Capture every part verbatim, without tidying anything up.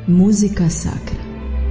Muzika Sacra.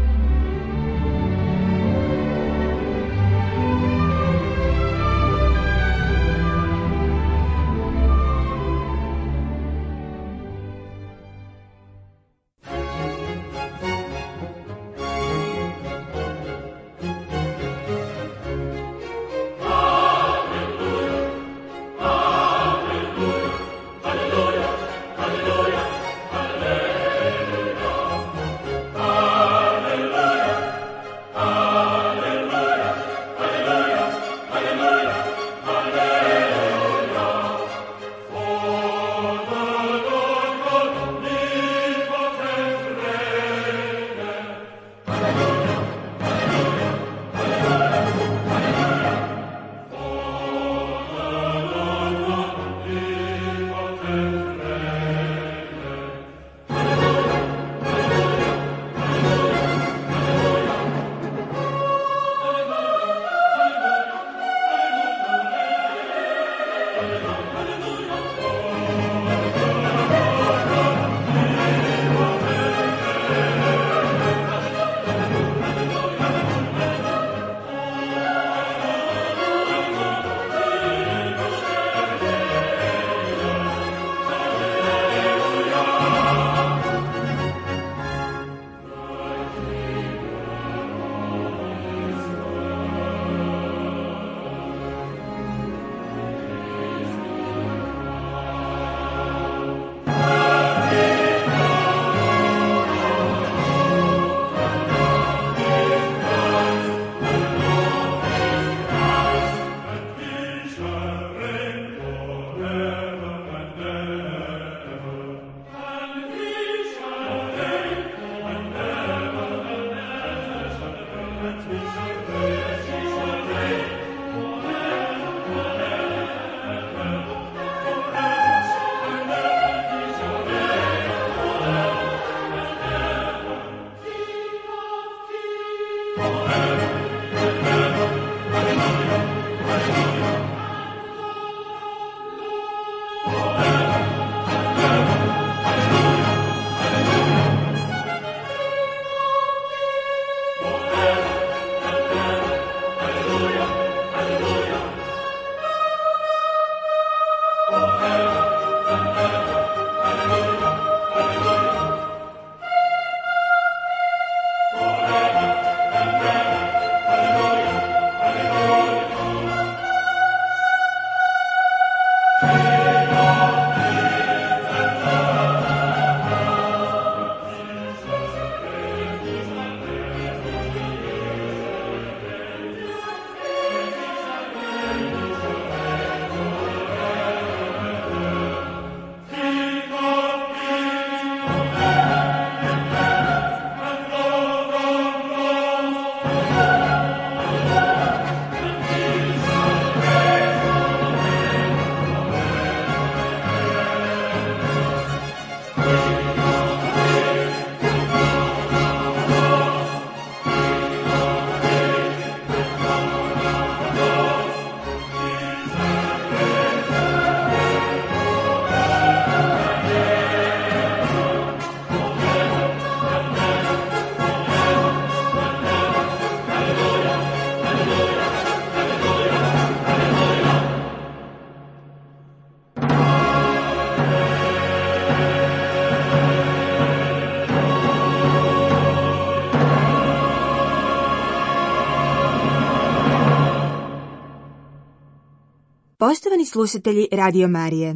Poštovani slušatelji Radio Marije,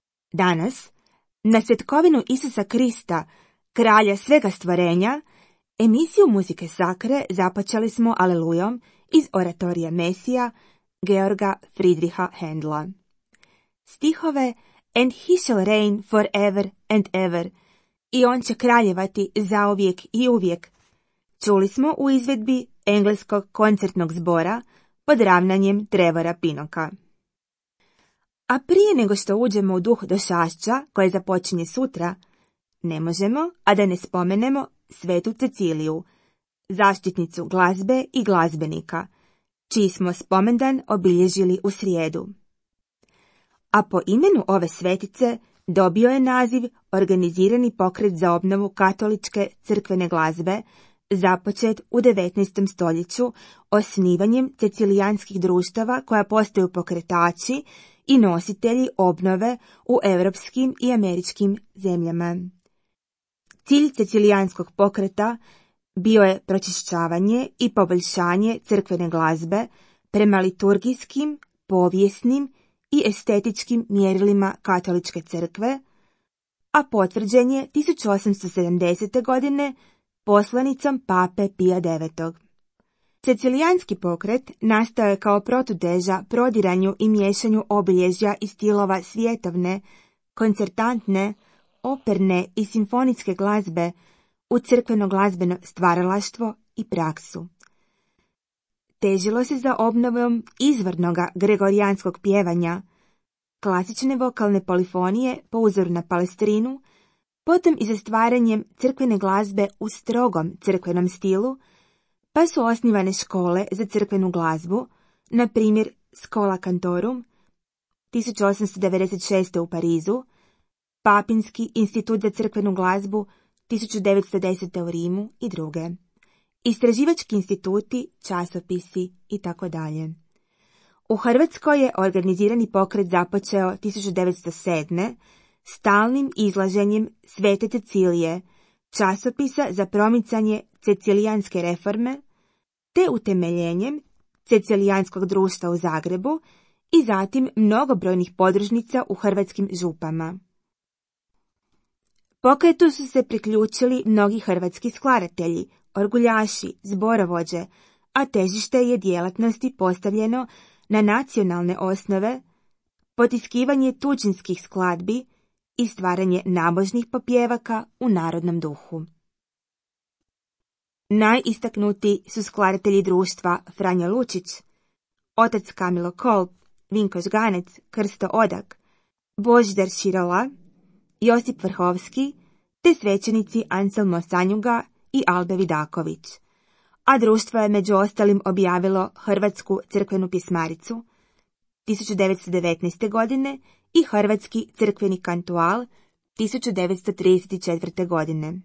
danas, na svetkovinu Isusa Krista, kralja svega stvorenja, emisiju Muzike Sakre započeli smo Alelujom iz oratorija Mesija Georga Friedricha Händla. Stihove And he shall reign forever and ever, i on će kraljevati zauvijek i uvijek, čuli smo u izvedbi engleskog koncertnog zbora pod ravnanjem Trevora Pinoka. A prije nego što uđemo u duh došašća koje započinje sutra, ne možemo, a da ne spomenemo Svetu Ceciliju, zaštitnicu glazbe i glazbenika, čiji smo spomendan obilježili u srijedu. A po imenu ove svetice dobio je naziv Organizirani pokret za obnovu katoličke crkvene glazbe, započet u devetnaestom stoljeću osnivanjem cecilijanskih društava koja postaju pokretači i nositelji obnove u europskim i američkim zemljama. Cilj cecilijanskog pokreta bio je pročišćavanje i poboljšanje crkvene glazbe prema liturgijskim, povijesnim i estetičkim mjerilima katoličke crkve, a potvrđen je tisuću osamsto sedamdesete. godine poslanicom pape Pija devetog. Cecilijanski pokret nastao je kao protuteža prodiranju i miješanju obilježja i stilova svjetovne, koncertantne, operne i simfonijske glazbe u crkveno glazbeno stvaralaštvo i praksu. Težilo se za obnovom izvornoga gregorijanskog pjevanja, klasične vokalne polifonije po uzoru na palestrinu, potom i za stvaranjem crkvene glazbe u strogom crkvenom stilu, pa su osnivane škole za crkvenu glazbu, na primjer Schola Cantorum, tisuću osamsto devedeset šeste. u Parizu, Papinski institut za crkvenu glazbu, tisuću devetsto desete. u Rimu i druge. Istraživački instituti, časopisi i tako dalje. U Hrvatskoj je organizirani pokret započeo tisuću devetsto sedme. stalnim izlaženjem Svete Cecilije, časopisa za promicanje cecilijanske reforme, te utemeljenjem Cecilijanskog društva u Zagrebu i zatim mnogobrojnih podružnica u hrvatskim župama. Pokretu su se priključili mnogi hrvatski skladatelji, orguljaši, zborovođe, a težište je djelatnosti postavljeno na nacionalne osnove, potiskivanje tuđinskih skladbi i stvaranje nabožnih popjevaka u narodnom duhu. Najistaknutiji su skladatelji društva Franjo Lučić, otac Kamilo Kolb, Vinko Žganec, Krsto Odak, Božidar Širola, Josip Vrhovski, te svećenici Anselmo Sanjuga i Albe Vidaković, a društvo je među ostalim objavilo Hrvatsku crkvenu pjesmaricu tisuću devetsto devetnaeste. godine i Hrvatski crkveni kantual tisuću devetsto trideset četvrte. godine.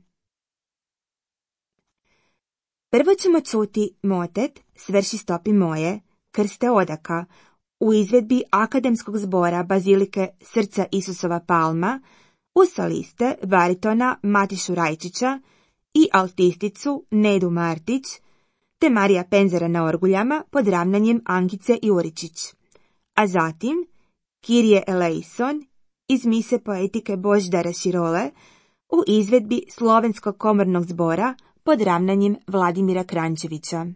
Prvo ćemo čuti motet Svrši stopi moje, Krste Odaka, u izvedbi Akademskog zbora Bazilike Srca Isusova Palma, uz soliste baritona Matišu Rajčića i altisticu Nedu Martić, te Marija Penzera na orguljama pod ravnanjem Ankice Juričić, a zatim Kyrie eleison iz mise poetike Božidara Širole u izvedbi Slovenskog komornog zbora pod ravnanjem Vladimira Krančevića.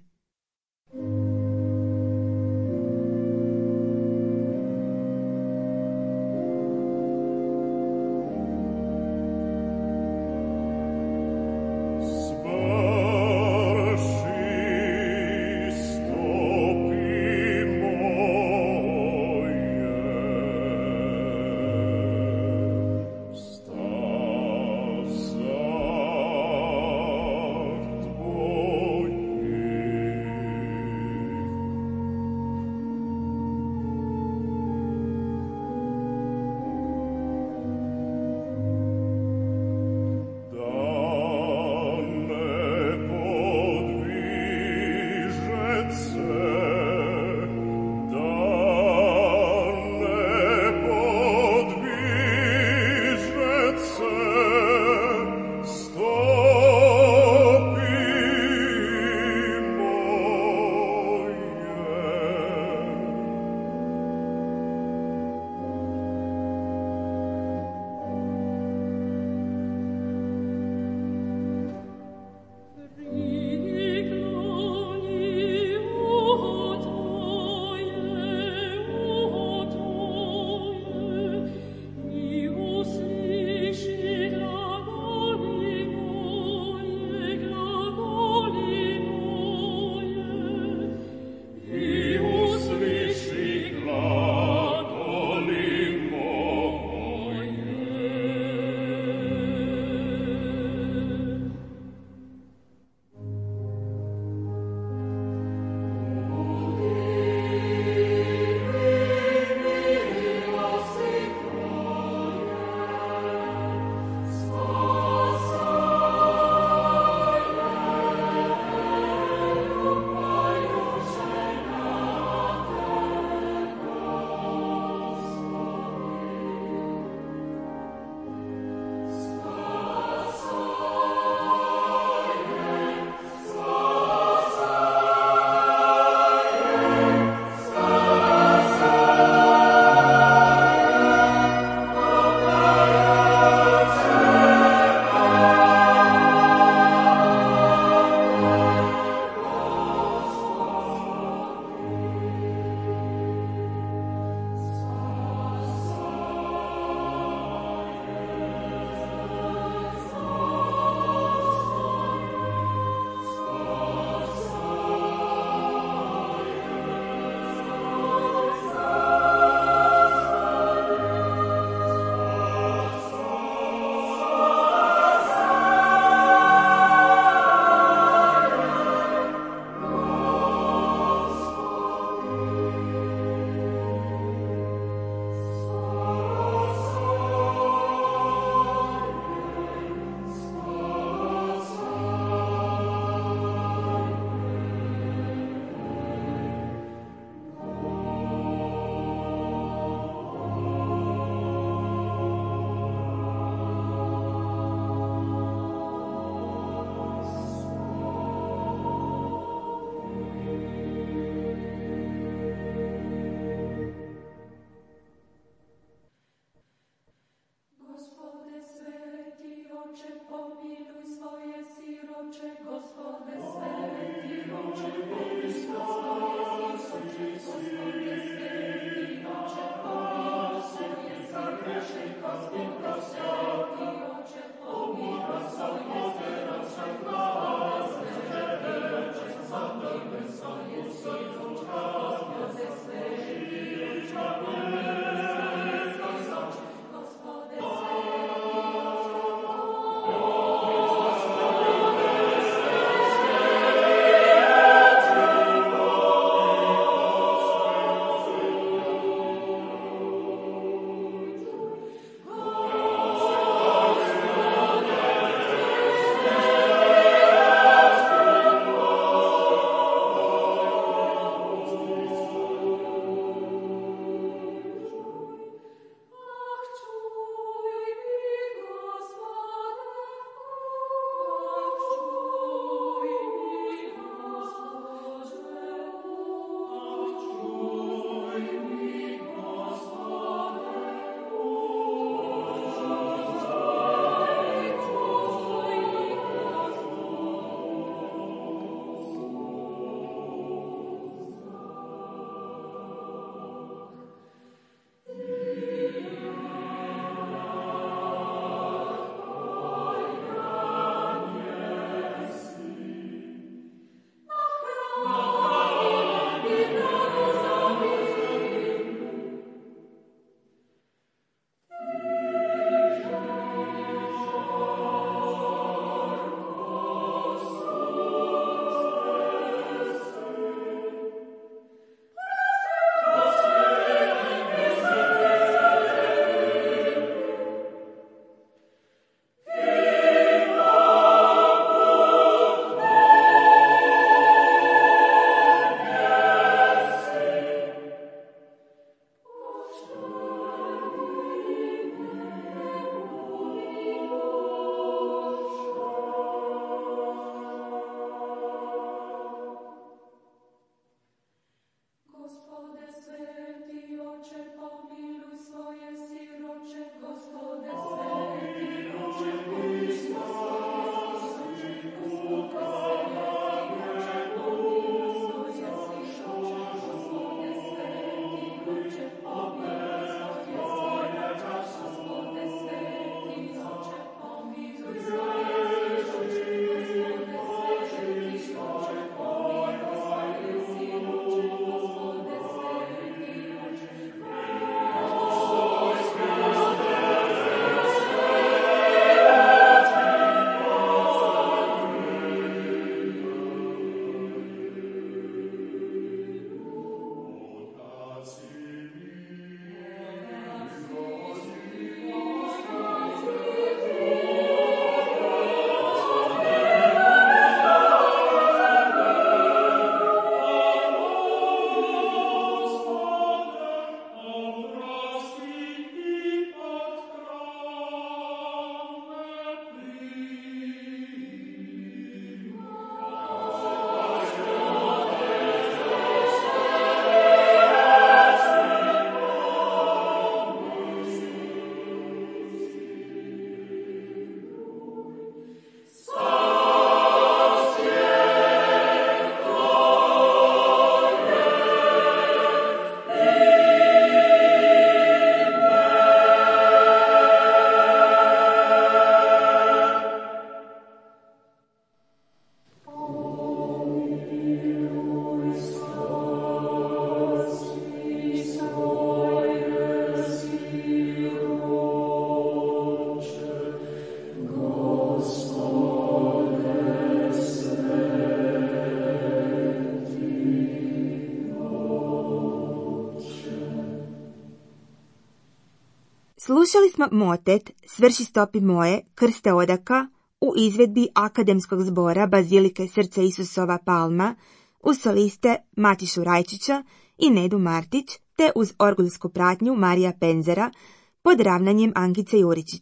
Slušali smo motet Svrši stopi moje, krste odaka u izvedbi Akademskog zbora Bazilike Srca Isusova Palma uz soliste Matišu Rajčića i Nedu Martić te uz orgulsku pratnju Marija Penzera pod ravnanjem Ankice Juričić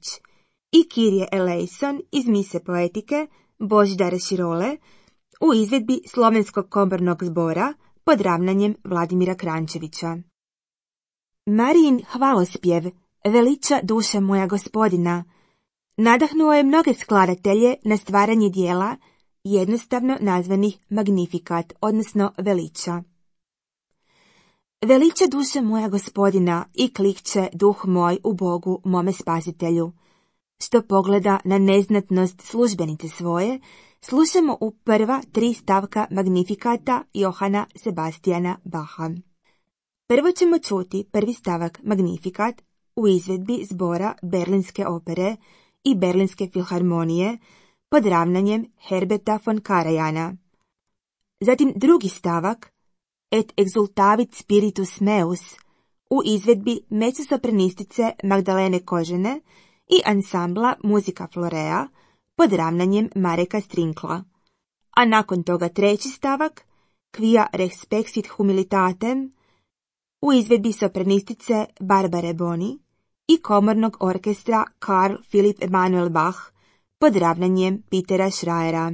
i Kirije Elejson iz mise poetike Božidara Širole u izvedbi Slovenskog komornog zbora pod ravnanjem Vladimira Krančevića. Marijin hvalospjev Veliča duša moja Gospodina nadahnuo je mnoge skladatelje na stvaranje dijela jednostavno nazvanih Magnificat, odnosno veliča. Veliča duša moja Gospodina i klikće duh moj u Bogu mome spasitelju. Što pogleda na neznatnost službenice svoje, slušamo u prva tri stavka Magnifikata Johana Sebastijana Baha. Prvo ćemo čuti prvi stavak Magnifikat u izvedbi zbora Berlinske opere i Berlinske filharmonije pod ravnanjem Herberta von Karajana. Zatim drugi stavak Et exultavit spiritus meus u izvedbi mezzosopranistice Magdalene Kožene i ansambla Muzika Florea pod ravnanjem Mareka Strinkla. A nakon toga treći stavak Quia respexit humilitatem u izvedbi sopranistice Barbare Boni i komornog orkestra Karl Philipp Emanuel Bach pod ravnanjem Petera Schreiera.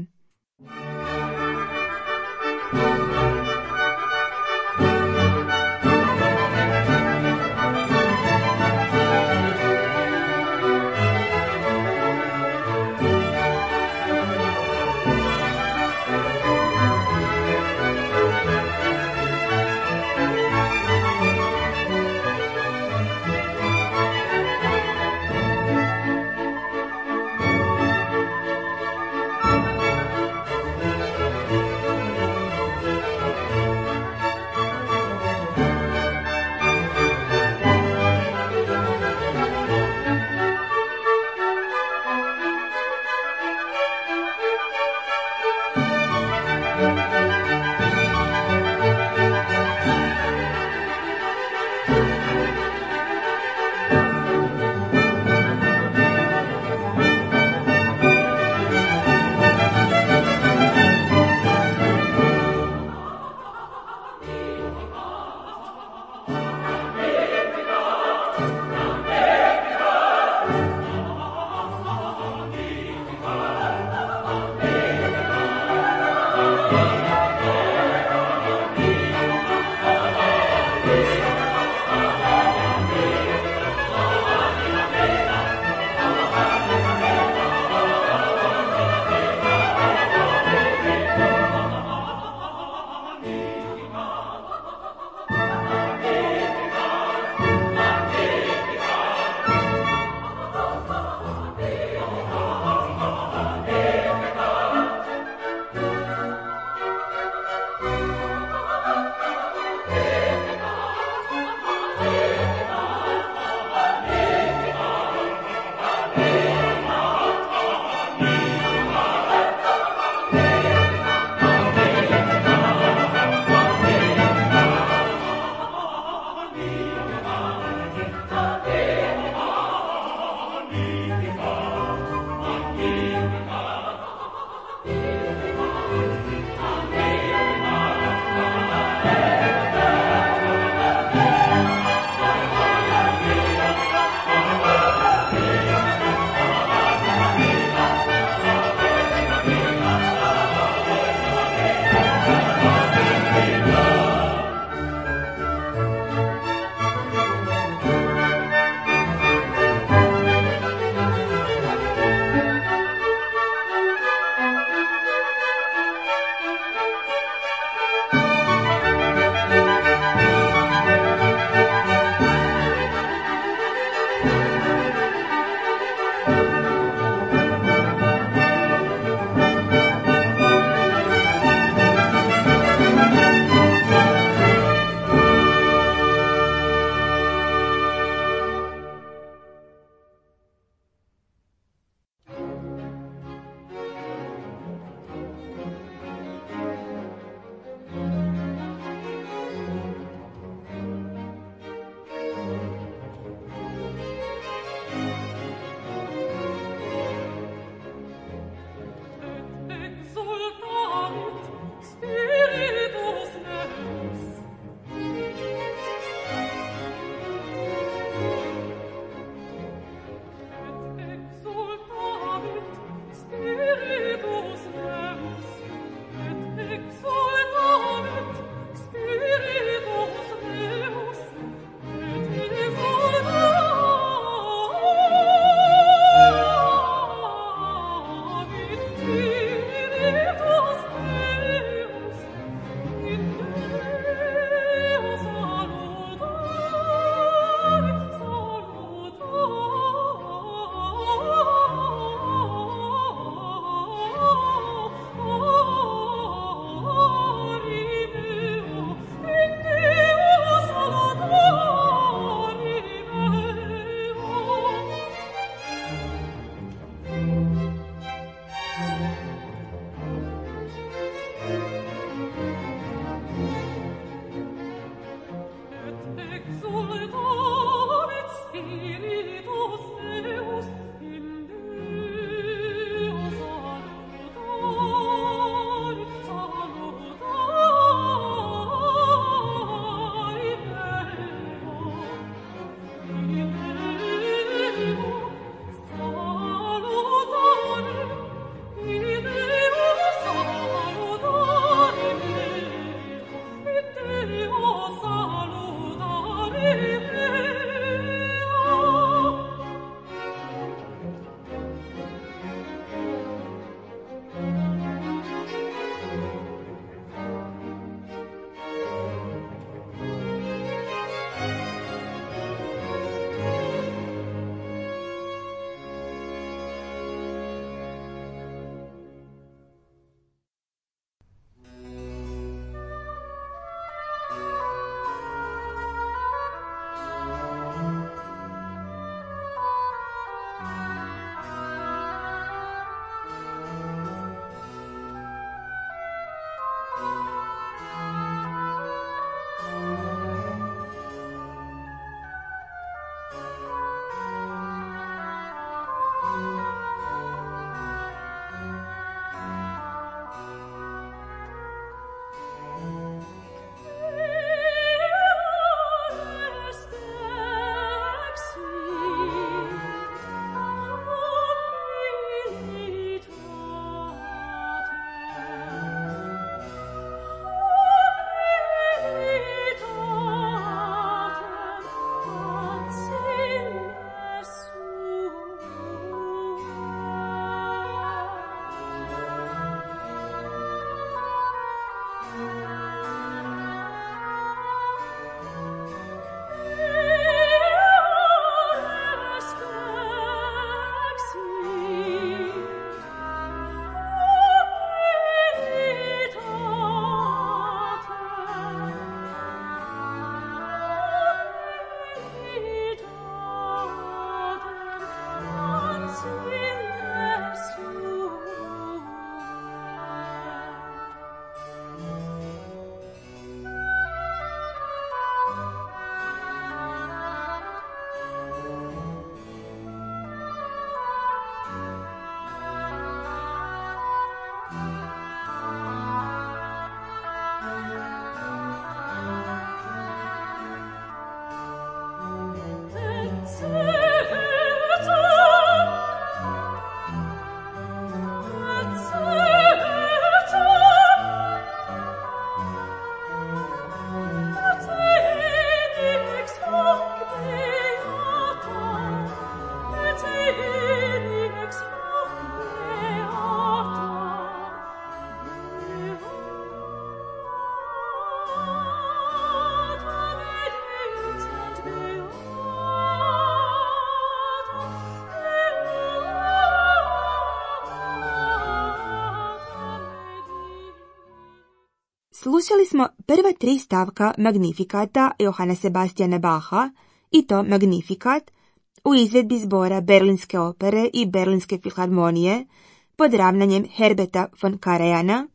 Slušali smo prva tri stavka Magnifikata Johana Sebastiana Bacha, i to Magnifikat, u izvedbi zbora Berlinske opere i Berlinske filharmonije pod ravnanjem Herberta von Karajana,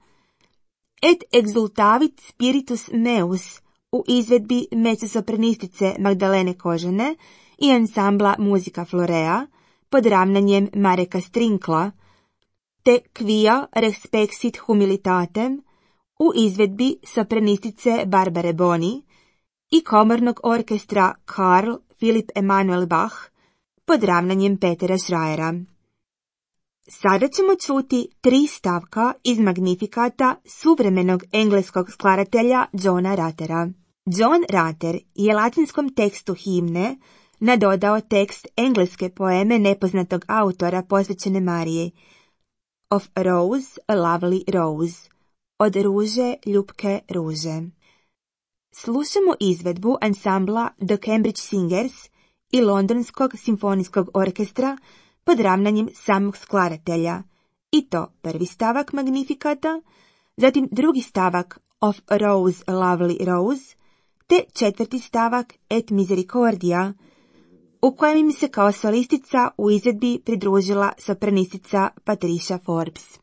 et exultavit spiritus meus u izvedbi mezzosopranistice Magdalene Kožane i ansambla Muzika Florea pod ravnanjem Mareka Strinkla, te Quia respexit humilitatem u izvedbi sopranistice Barbare Boni i komornog orkestra Karl Philipp Emanuel Bach pod ravnanjem Petera Schreiera. Sada ćemo čuti tri stavka iz Magnifikata suvremenog engleskog skladatelja Johna Ruttera. John Rutter je latinskom tekstu himne nadodao tekst engleske poeme nepoznatog autora posvećene Mariji, Of a Rose, a Lovely Rose, od ruže, ljupke ruže. Slušamo izvedbu ansambla The Cambridge Singers i Londonskog simfonijskog orkestra pod ravnanjem samog skladatelja, i to prvi stavak Magnifikata, zatim drugi stavak Of a Rose, a Lovely Rose, te četvrti stavak Et Misericordia, u kojem im se kao solistica u izvedbi pridružila sopranistica Patricia Forbes.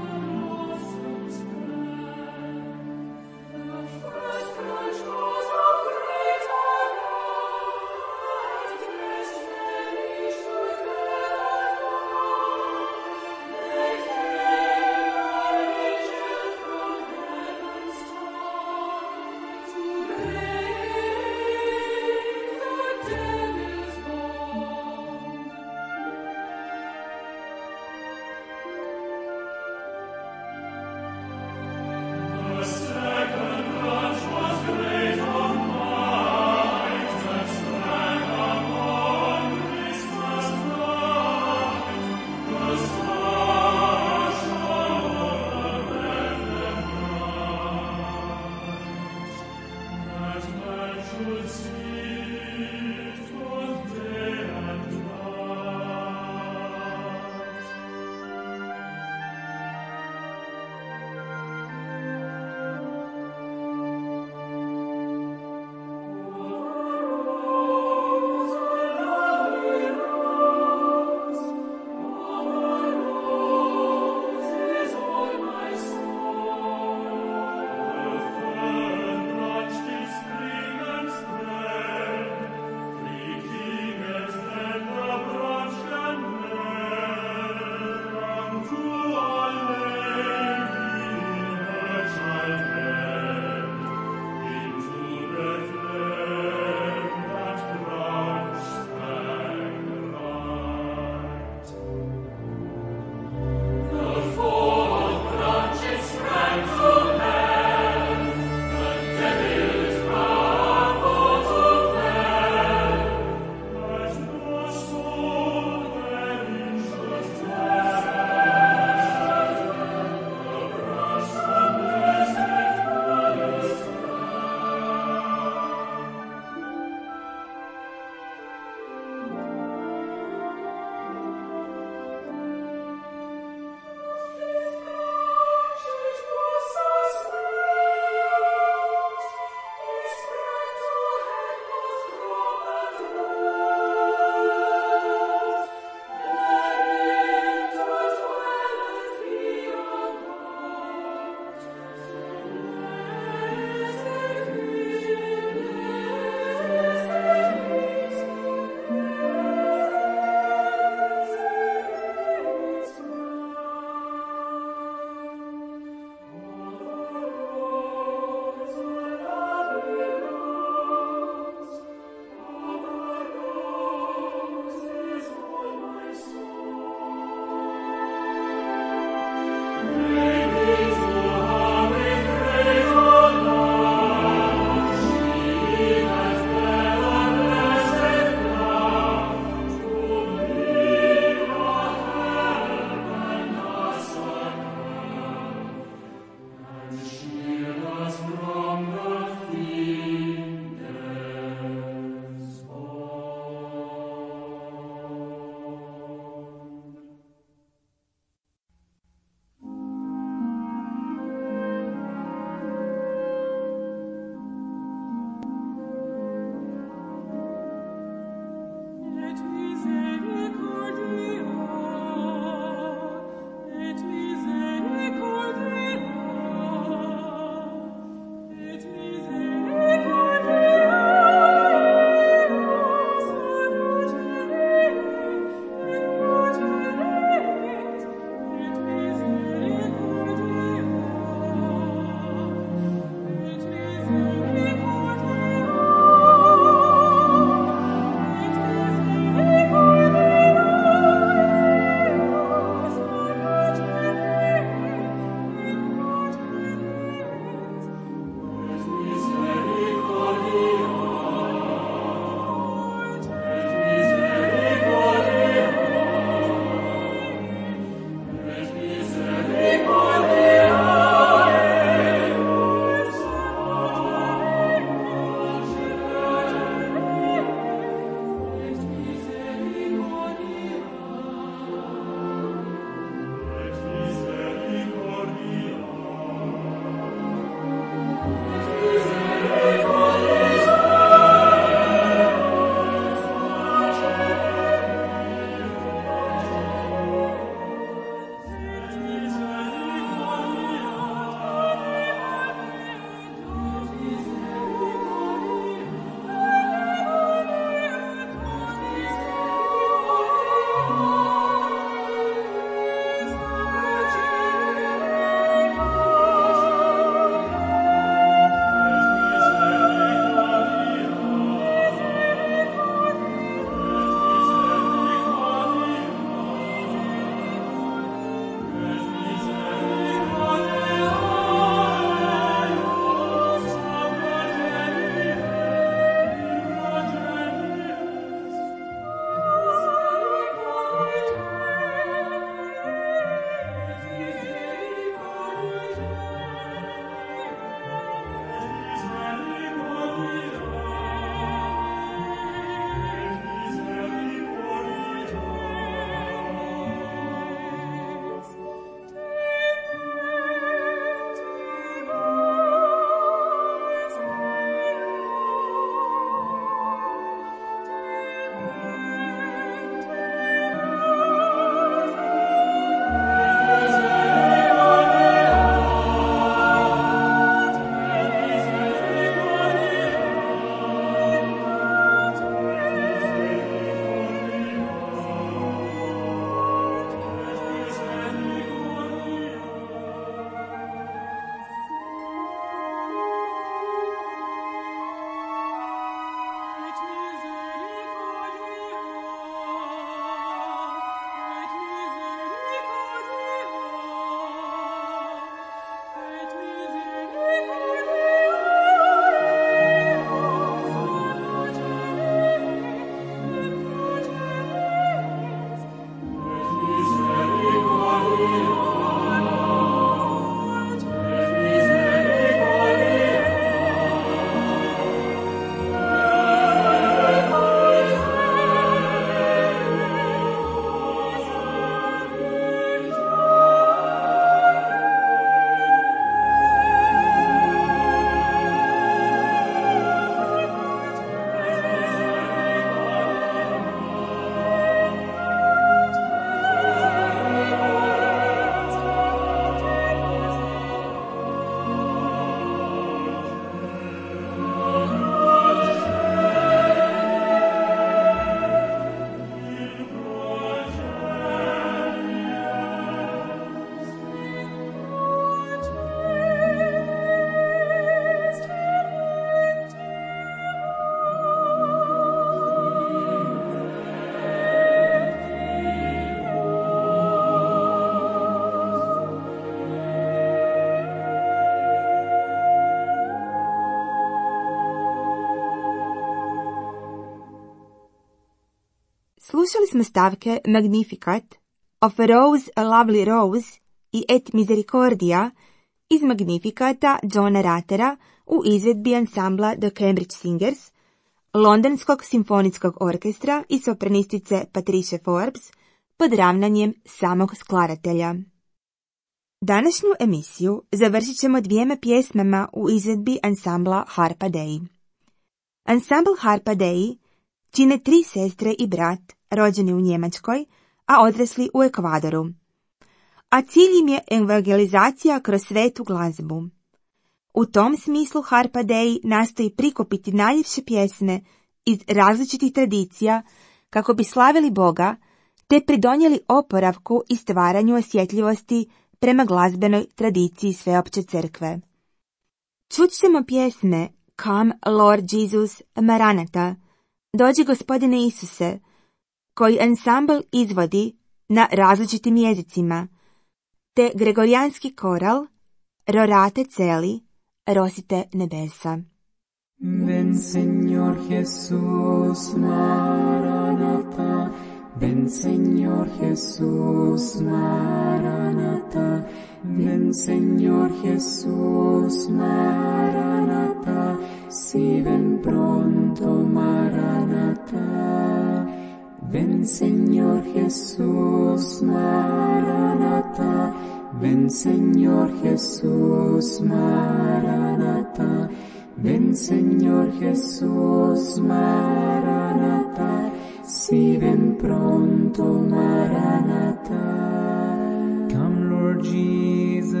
Slušali smo stavke Magnificat, Of a Rose, a Lovely Rose i Et Misericordia iz Magnificata Johna Rattera u izvedbi ansambla The Cambridge Singers, Londonskog simfonijskog orkestra i sopranistice Patricia Forbes pod ravnanjem samog skladatelja. Današnju emisiju završit ćemo dvijema pjesmama u izvedbi ansambla Harpa Dei. Ansambl Harpa Dei čine tri sestre i brat rođeni u Njemačkoj, a odrasli u Ekvadoru. A cilj im je evangelizacija kroz svetu glazbu. U tom smislu Harpa Dei nastoji prikupiti najljepše pjesme iz različitih tradicija kako bi slavili Boga te pridonijeli oporavku i stvaranju osjetljivosti prema glazbenoj tradiciji sveopće crkve. Čut ćemo pjesme Come Lord Jesus, Maranatha, Dođi Gospodine Isuse, koji ansambl izvodi na različitim jezicima, te gregorijanski koral Rorate Celi, Rosite nebesa. Ven Señor Jesús, Maranatha, ven Señor Jesús, Maranatha, ven Señor Jesús, Maranatha, si ven pronto, Maranatha. Ven Señor Jesús, Maranatha, ven Señor Jesús, Maranatha, ven Señor Jesús, Maranatha, si ven pronto, Maranatha. Come Lord Jesus,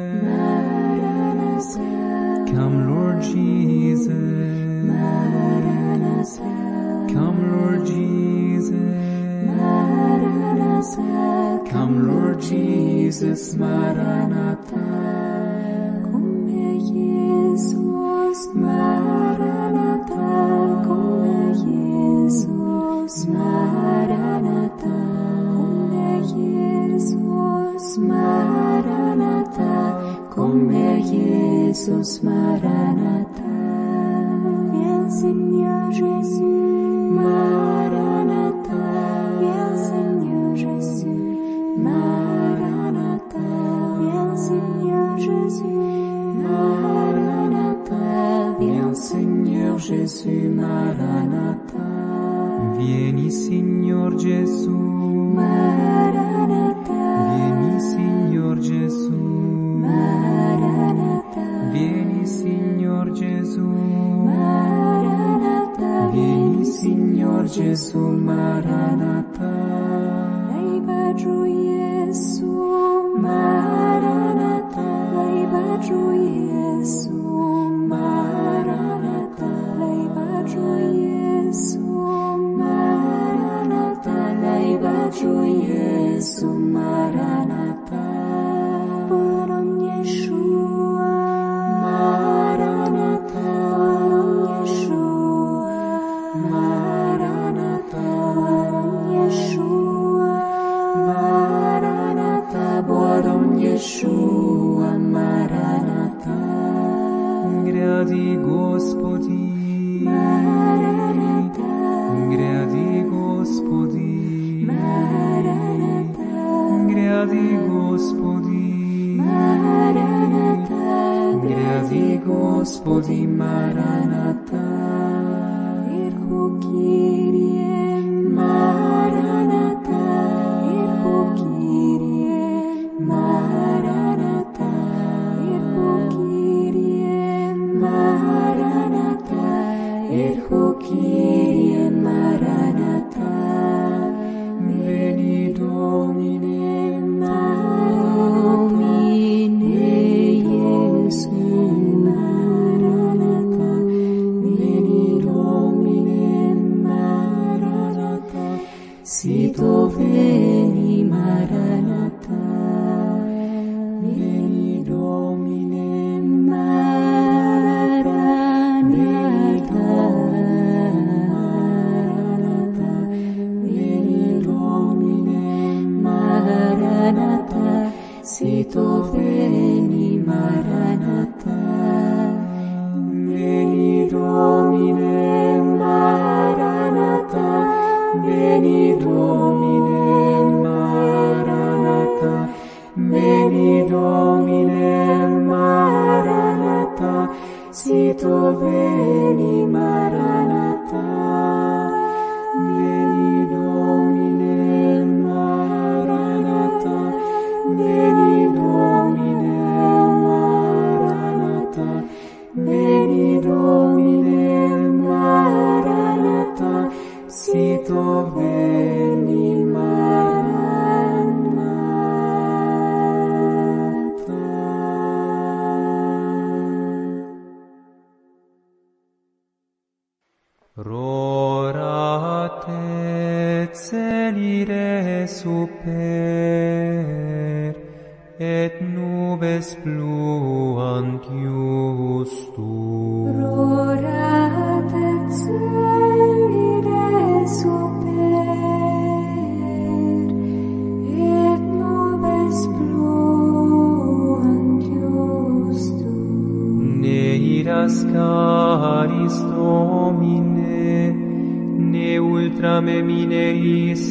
Maranatha, come Lord Jesus, Maranatha, come Lord Jesus, Maranatha, come Lord Jesus, Maranatha. Come Jesus, Maranatha, come Jesus, Maranatha, come Jesus, Maranatha, come Jesus, Maranatha. Viens Seigneur Jésus, Maranatha, viens Seigneur Jésus, Maranatha, viens Seigneur Jésus, Maranatha, viens Seigneur Jésus, Maranatha. Vieni Signor Gesù, Maranatha, vieni Signor Gesù, Maranatha, vieni Signor Gesù, Maranatha, vieni Signor Gesù, Maranatha. Lejba giù Gesù, Maranatha, lejba giù Gesù, Maranatha, lejba giù Gesù, Maranatha, lejba giù Gesù, Maranatha. Porom Yeshua, Maranatha, porom Yeshua, Maranatha, porom Yeshua, Maranatha, porom Yeshua, Maranatha. Gradi Gospodi, Maranatha, gradi Gospodi, Maranatha, gradi Gospodi, Maranatha, gradi Gospodi, Maranatha. Irhu Kyrie, Maranatha, Irhu Kyrie, Maranatha, Irhu Kyrie, Maranatha, Irhu Kyrie, Maranatha. Veni Domine, Domine Iesu, Maranatha, veni Domine, Maranatha, sito veni, Maranatha, veni Domine, Maranatha, Maranatha, veni Domine, Maranatha, sito veni, Maranatha. Veni Domine, Maranatha, veni Domine, Maranatha, veni Domine, Maranatha, sito veni, Maranatha, veni Domine, Maranatha, veni Domine, Maranatha, veni Domine, Maranatha, sito veni, Maranatha. Rorat et celire super, et nubes pluant justum. Rorat et celire super, et nubes pluant justum. Ne iras caris Domine, ne ultram emineis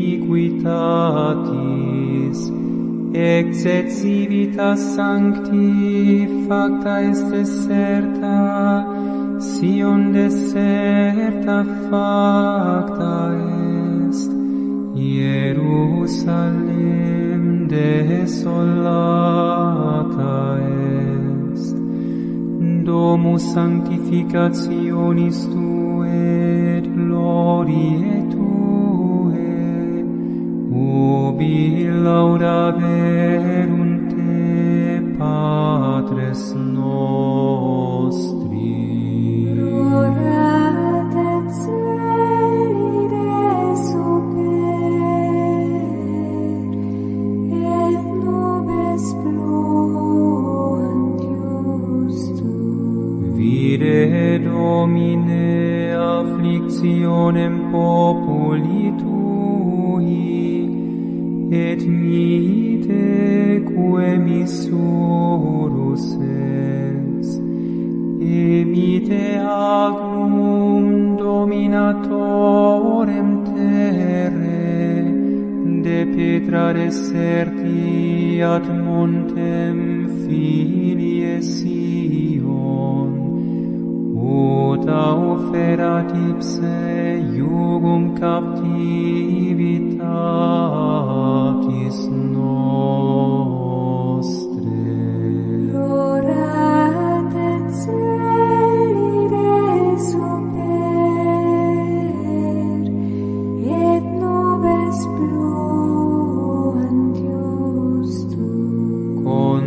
iniquitatis, exet civitas sancti facta est deserta, Sion deserta facta est, Jerusalem desolata est, domus sanctificationis Tuae et gloriae Tuae, ubi laudaverunt Te, Patres nostri. Rorat et celire super, et nubes pluant justum. Vide Domine afflictionem populi Tui, et mite quae missurus est, emite agnum dominatorem terre, de petra deserti ad montem filie Sion, ut auferat ipse iugum captivitatis nostre. Rorat et celire super, et nubes pluant justum.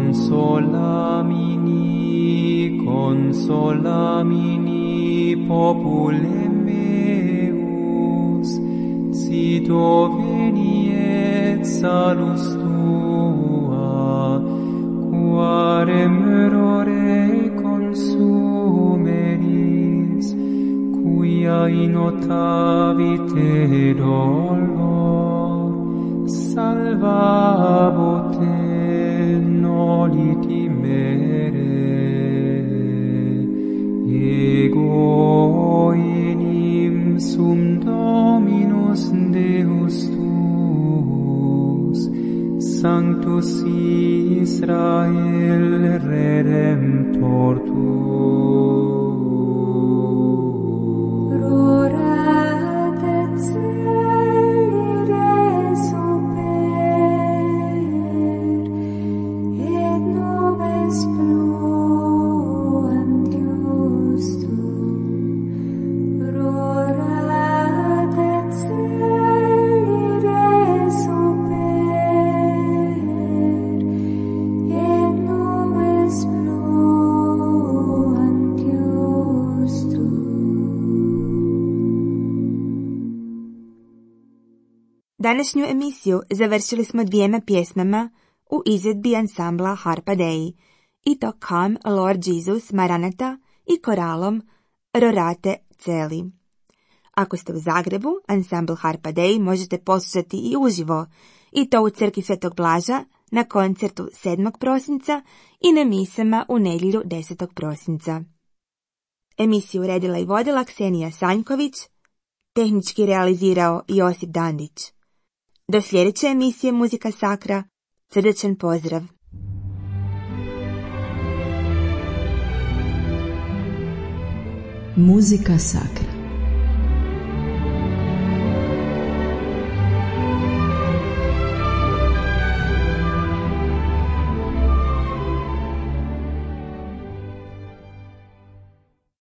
Consolamini, consolamini, popule meus, sito veniet salus Tua, quarem errore consumeris, quia inotavite dolor, salvabote noli timere. Ego enim sum Dominus Deus tuus, Sanctus Israel Redemptor tuus. Rorat et celire super, et nubes pluant justum. Rorat et celire super, et nubes pluant justum. Današnju emisiju završili smo dvijema pjesmama u izvedbi ansambla Harpa Dei, i to Come Lord Jesus Maranatha i koralom Rorate Celi. Ako ste u Zagrebu, ansambl Harpa Dei možete poslušati i uživo, i to u crkvi Svetog Blaža na koncertu sedmog prosinca i na misama u nedjelju desetog prosinca. Emisiju redila i vodila Ksenija Sanjković. tehnički realizirao Josip Dandić. Do sljedeće emisije Muzika Sakra, srdačan pozdrav. Muzika Sakra.